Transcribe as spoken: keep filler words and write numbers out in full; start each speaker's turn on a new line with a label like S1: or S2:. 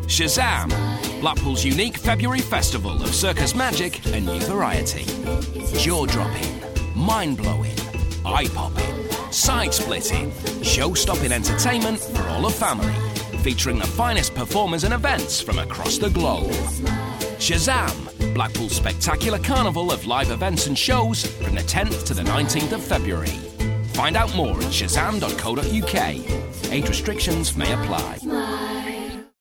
S1: Shazam! Blackpool's unique February festival of circus magic and new variety. Jaw-dropping, mind-blowing, eye-popping, side-splitting, show-stopping entertainment for all the family, featuring the finest performers and events from across the globe. Shazam! Blackpool's spectacular carnival of live events and shows from the tenth to the nineteenth of February. Find out more at shazam dot co dot uk. Age restrictions may apply.